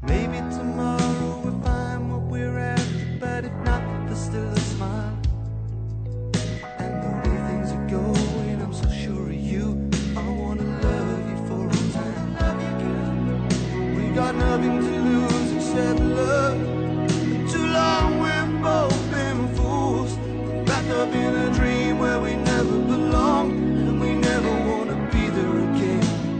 Maybe tomorrow we'll find what we're after, but if not, there's still a smile. And the way things are going, I'm so sure of you. I wanna love you for all time. We got nothing to lose except love. And too long we've both been fools, wrapped up in a dream where we never belong, and we never wanna be there again.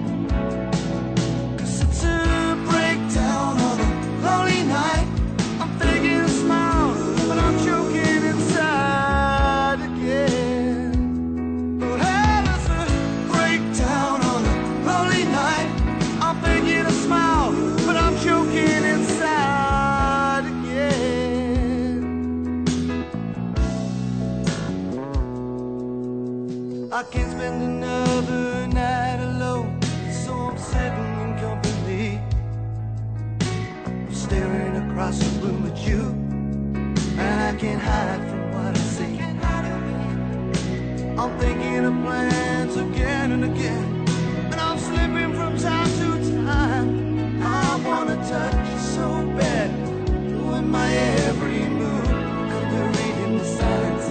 I can't spend another night alone, so I'm sitting in company, staring across the room at you, and I can't hide from what I see. I'm thinking of plans again and again, and I'm slipping from time to time. I wanna touch you so bad, knowing my every move, and reading the signs.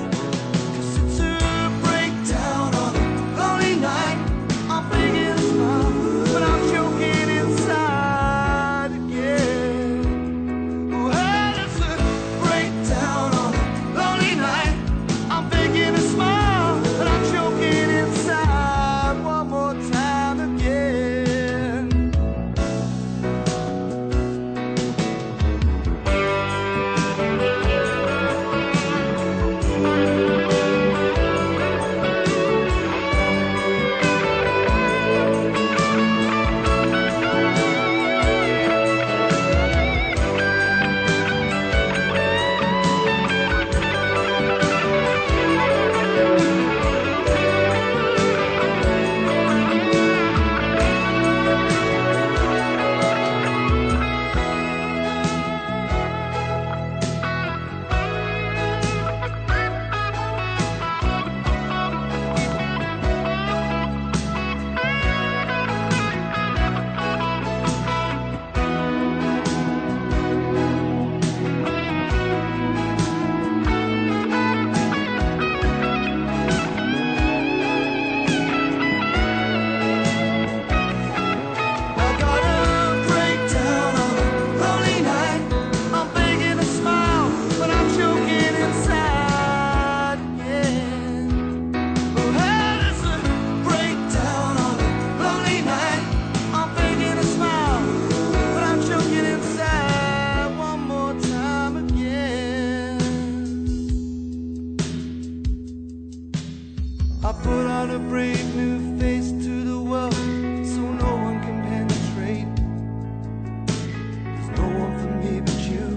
I put on a brave new face to the world, so no one can penetrate. There's no one for me but you,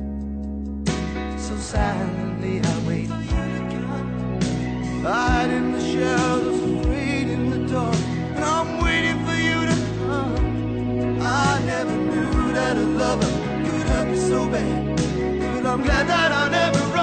so silently I wait. I hide in the shadows, afraid in the dark, and I'm waiting for you to come. I never knew that a lover could hurt me so bad, but I'm glad that I never